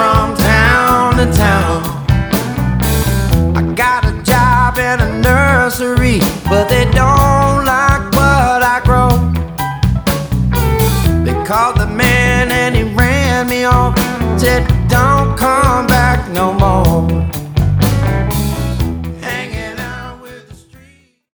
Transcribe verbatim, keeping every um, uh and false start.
from town to town. I got a job in a nursery, but they don't like what I grow. They called the man and he ran me off. Said,